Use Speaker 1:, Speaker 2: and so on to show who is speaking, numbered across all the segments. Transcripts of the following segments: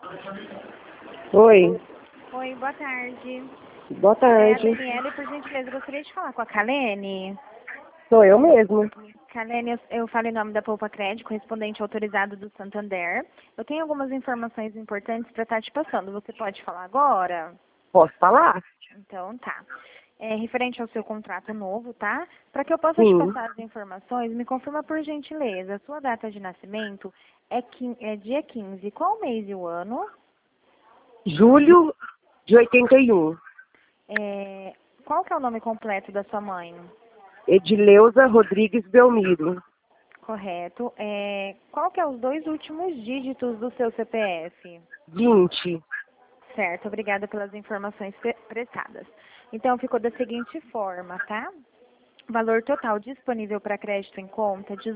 Speaker 1: Oi,
Speaker 2: Oi, boa tarde.
Speaker 1: boa
Speaker 2: É a
Speaker 1: tarde.
Speaker 2: Daniela, por gentileza, gostaria de falar com a Kalene.
Speaker 1: Sou eu mesmo.
Speaker 2: Kalene, eu falo em nome da Poupa Crédito, correspondente autorizado do Santander. Eu tenho algumas informações importantes para estar te passando. Você pode falar agora?
Speaker 1: Posso falar?
Speaker 2: Então, tá. É referente ao seu contrato novo, tá? Para que eu possa te
Speaker 1: Sim.
Speaker 2: passar as informações, me confirma por gentileza. A sua data de nascimento é dia 15. Qual mês e o ano?
Speaker 1: Julho de 81.
Speaker 2: Qual que é o nome completo da sua mãe?
Speaker 1: Edileuza Rodrigues Belmiro.
Speaker 2: Correto. Qual que é os dois últimos dígitos do seu CPF?
Speaker 1: 20.
Speaker 2: Certo, obrigada pelas informações prestadas. Então, ficou da seguinte forma, tá? Valor total disponível para crédito em conta, R$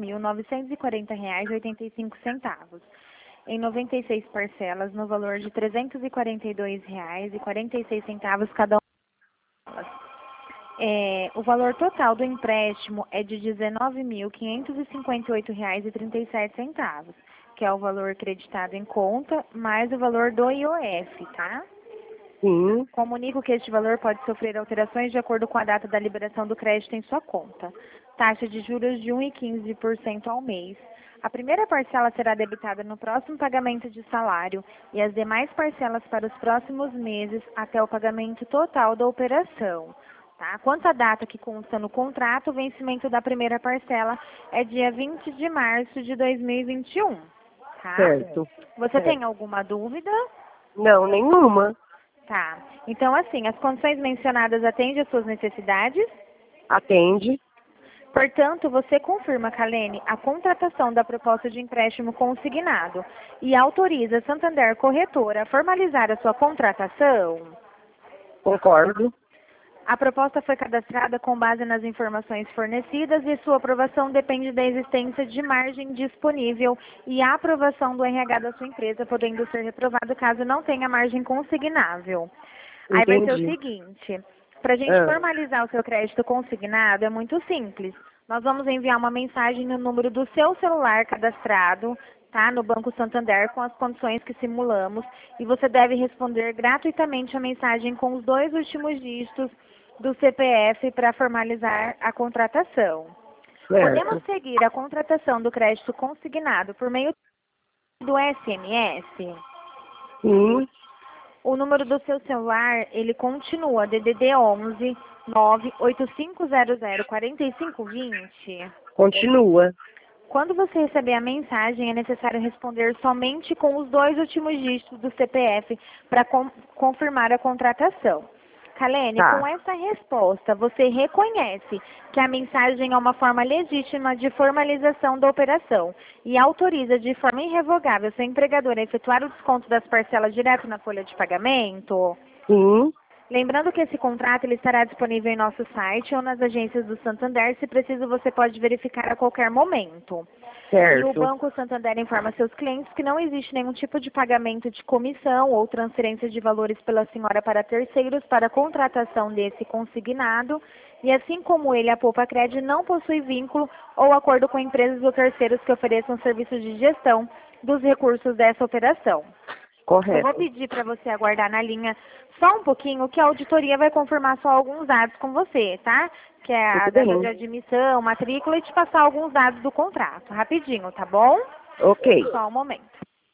Speaker 2: 18.940,85. Em 96 parcelas, no valor de R$ 342,46 cada uma delas. O valor total do empréstimo é de R$ 19.558,37, que é o valor creditado em conta, mais o valor do IOF, tá?
Speaker 1: Sim.
Speaker 2: Comunico que este valor pode sofrer alterações de acordo com a data da liberação do crédito em sua conta. Taxa de juros de 1,15% ao mês. A primeira parcela será debitada no próximo pagamento de salário e as demais parcelas para os próximos meses até o pagamento total da operação. Tá? Quanto à data que consta no contrato, o vencimento da primeira parcela é dia 20 de março de 2021. Tá?
Speaker 1: Certo.
Speaker 2: Você tem alguma dúvida?
Speaker 1: Não, nenhuma.
Speaker 2: Tá. Então, assim, as condições mencionadas atendem às suas necessidades?
Speaker 1: Atende.
Speaker 2: Portanto, você confirma, Kalene, a contratação da proposta de empréstimo consignado e autoriza a Santander Corretora a formalizar a sua contratação?
Speaker 1: Concordo.
Speaker 2: A proposta foi cadastrada com base nas informações fornecidas e sua aprovação depende da existência de margem disponível e a aprovação do RH da sua empresa, podendo ser reprovado caso não tenha margem consignável. Aí vai ser o
Speaker 1: Entendi.
Speaker 2: seguinte, para a gente
Speaker 1: Ah,
Speaker 2: formalizar o seu crédito consignado é muito simples. Nós vamos enviar uma mensagem no número do seu celular cadastrado, tá, no Banco Santander com as condições que simulamos e você deve responder gratuitamente a mensagem com os dois últimos dígitos do CPF para formalizar a contratação. Podemos
Speaker 1: certo.
Speaker 2: seguir a contratação do crédito consignado por meio do SMS?
Speaker 1: Sim.
Speaker 2: O número do seu celular, ele continua DDD 11 98500 4520.
Speaker 1: Continua.
Speaker 2: Quando você receber a mensagem, é necessário responder somente com os dois últimos dígitos do CPF para confirmar a contratação. Kalene, com
Speaker 1: Tá.
Speaker 2: essa resposta, você reconhece que a mensagem é uma forma legítima de formalização da operação e autoriza de forma irrevogável seu empregador a efetuar o desconto das parcelas direto na folha de pagamento?
Speaker 1: Sim.
Speaker 2: Lembrando que esse contrato ele estará disponível em nosso site ou nas agências do Santander. Se preciso, você pode verificar a qualquer momento. E o
Speaker 1: Certo.
Speaker 2: Banco Santander informa seus clientes que não existe nenhum tipo de pagamento de comissão ou transferência de valores pela senhora para terceiros para a contratação desse consignado. E assim como ele, a Poupa Cred não possui vínculo ou acordo com empresas ou terceiros que ofereçam serviços de gestão dos recursos dessa operação. Eu vou
Speaker 1: Correto.
Speaker 2: pedir para você aguardar na linha só um pouquinho, que a auditoria vai confirmar só alguns dados com você, tá? Que é a
Speaker 1: Tudo
Speaker 2: data de
Speaker 1: bem.
Speaker 2: admissão, matrícula e te passar alguns dados do contrato. Rapidinho, tá bom?
Speaker 1: Ok.
Speaker 2: Só um momento.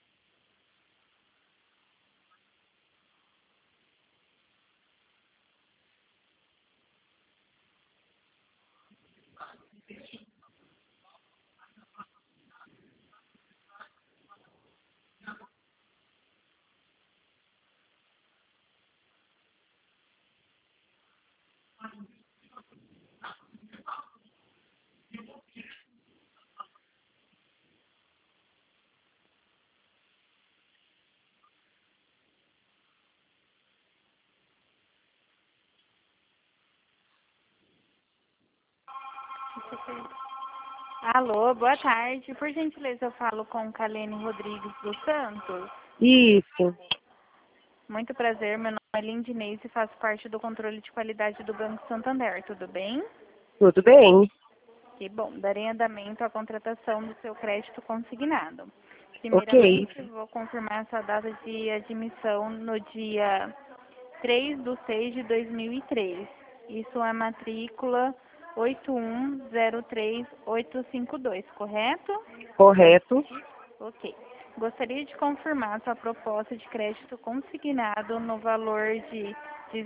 Speaker 2: Alô, boa tarde. Por gentileza, eu falo com Kalene Rodrigues dos Santos.
Speaker 1: Isso.
Speaker 2: Muito prazer, meu nome é Lindinês e faço parte do controle de qualidade do Banco Santander, tudo bem?
Speaker 1: Tudo bem.
Speaker 2: Que bom, darei andamento à contratação do seu crédito consignado. Primeiramente, vou confirmar essa data de admissão no dia 3/6/2003. Isso é a matrícula 8103852, correto?
Speaker 1: Correto.
Speaker 2: Ok. Gostaria de confirmar sua proposta de crédito consignado no valor de R$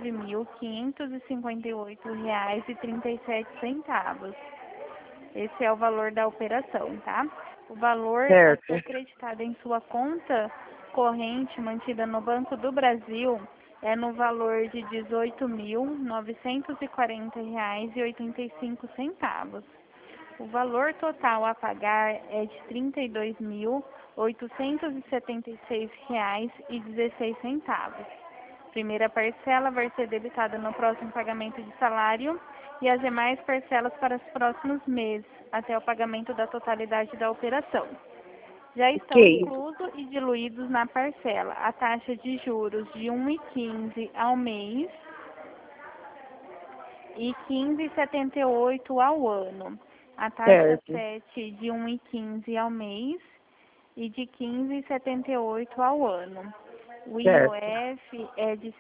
Speaker 2: 19.558,37. Esse é o valor da operação, tá? O valor a
Speaker 1: Certo.
Speaker 2: ser creditado em sua conta corrente mantida no Banco do Brasil é no valor de R$ 18.940,85. O valor total a pagar é de R$ 32.876,16. Primeira parcela vai ser debitada no próximo pagamento de salário e as demais parcelas para os próximos meses, até o pagamento da totalidade da operação. Já estão inclusos e diluídos na parcela a taxa de juros de 1,15 ao mês e 15,78 ao ano. A taxa 7 de 1,15 ao mês e de 15,78 ao ano. O IOF é de R$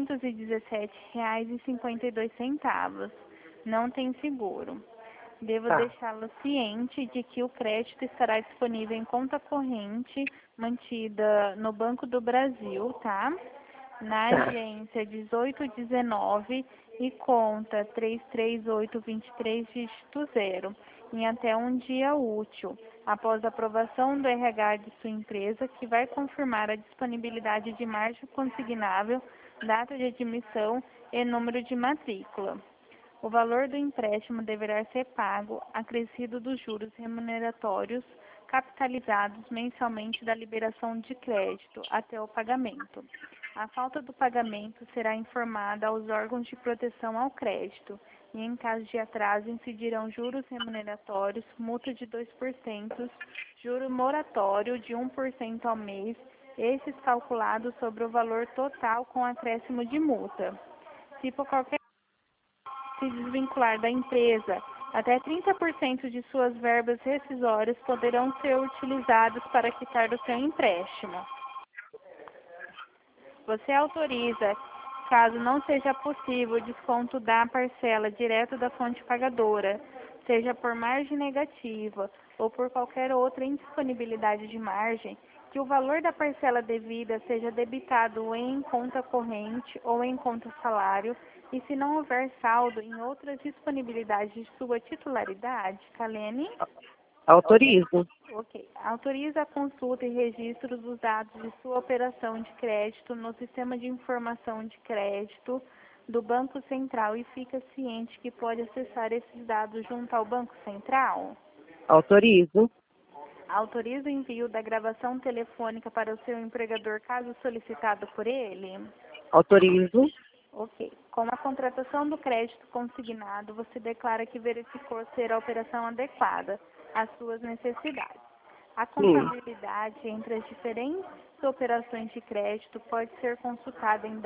Speaker 2: 617,52. Não tem seguro. Devo deixá-lo ciente de que o crédito estará disponível em conta corrente mantida no Banco do Brasil, tá? Na agência 1819 e conta 33823 dígito 0, em até um dia útil, após a aprovação do RH de sua empresa, que vai confirmar a disponibilidade de margem consignável, data de admissão e número de matrícula. O valor do empréstimo deverá ser pago acrescido dos juros remuneratórios capitalizados mensalmente da liberação de crédito até o pagamento. A falta do pagamento será informada aos órgãos de proteção ao crédito e, em caso de atraso, incidirão juros remuneratórios, multa de 2%, juro moratório de 1% ao mês, estes calculados sobre o valor total com acréscimo de multa. Se por qualquer se desvincular da empresa, até 30% de suas verbas rescisórias poderão ser utilizadas para quitar o seu empréstimo. Você autoriza, caso não seja possível o desconto da parcela direto da fonte pagadora, seja por margem negativa ou por qualquer outra indisponibilidade de margem, que o valor da parcela devida seja debitado em conta corrente ou em conta salário, e se não houver saldo em outras disponibilidades de sua titularidade, Kalene?
Speaker 1: Autorizo.
Speaker 2: Ok. Autoriza a consulta e registro dos dados de sua operação de crédito no Sistema de Informação de Crédito do Banco Central e fica ciente que pode acessar esses dados junto ao Banco Central?
Speaker 1: Autorizo.
Speaker 2: Autoriza o envio da gravação telefônica para o seu empregador caso solicitado por ele?
Speaker 1: Autorizo.
Speaker 2: Ok. Com a contratação do crédito consignado, você declara que verificou ser a operação adequada às suas necessidades. A contabilidade entre as diferentes operações de crédito pode ser consultada em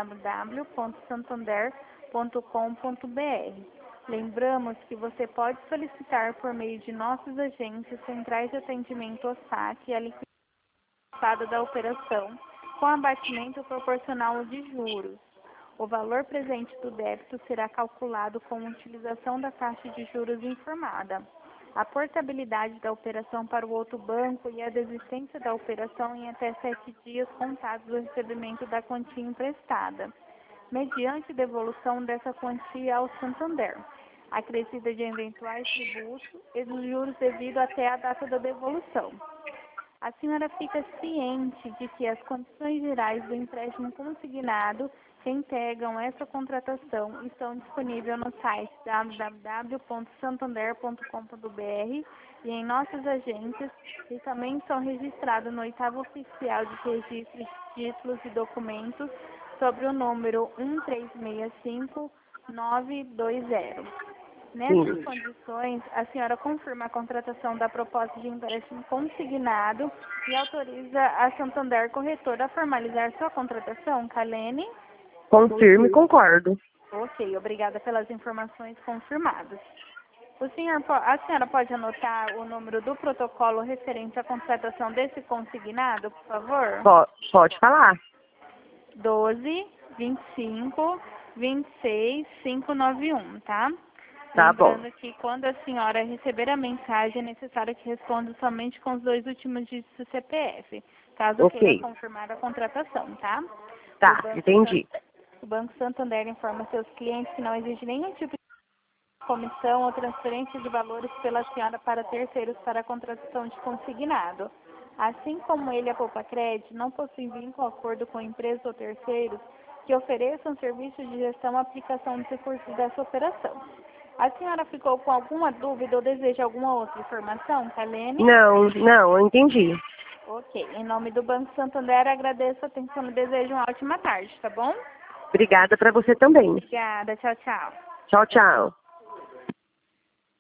Speaker 2: www.santander.com.br. Lembramos que você pode solicitar por meio de nossas agências centrais de atendimento ao saque a liquidação da operação com abatimento proporcional de juros. O valor presente do débito será calculado com a utilização da taxa de juros informada. A portabilidade da operação para o outro banco e a desistência da operação em até 7 dias contados do recebimento da quantia emprestada, mediante devolução dessa quantia ao Santander, acrescida de eventuais tributos e dos juros devido até a data da devolução. A senhora fica ciente de que as condições gerais do empréstimo consignado que integram essa contratação estão disponíveis no site www.santander.com.br e em nossas agências e também são registrados no 8º oficial de registro de títulos e documentos sobre o número 1365920. Nessas condições, a senhora confirma a contratação da proposta de empréstimo consignado e autoriza a Santander Corretora a formalizar sua contratação, Kalene?
Speaker 1: Confirmo e concordo.
Speaker 2: Ok, obrigada pelas informações confirmadas. A senhora pode anotar o número do protocolo referente à contratação desse consignado, por favor?
Speaker 1: Pode falar.
Speaker 2: 12 25 26 591, tá?
Speaker 1: Tá bom.
Speaker 2: Lembrando que quando a senhora receber a mensagem, é necessário que responda somente com os 2 últimos dígitos do CPF, caso
Speaker 1: Ok.
Speaker 2: queira confirmar a contratação, tá?
Speaker 1: Tá, entendi.
Speaker 2: O Banco Santander informa seus clientes que não exige nenhum tipo de comissão ou transferência de valores pela senhora para terceiros para a contratação de consignado. Assim como ele, a Poupa Crédito, não possui vínculo ou acordo com empresas ou terceiros que ofereçam serviços de gestão ou aplicação de recursos dessa operação. A senhora ficou com alguma dúvida ou deseja alguma outra informação, Kalene?
Speaker 1: Não, eu entendi.
Speaker 2: Ok. Em nome do Banco Santander, agradeço a atenção e desejo uma ótima tarde, tá bom?
Speaker 1: Obrigada para você também.
Speaker 2: Obrigada. Tchau, tchau.
Speaker 1: Tchau, tchau.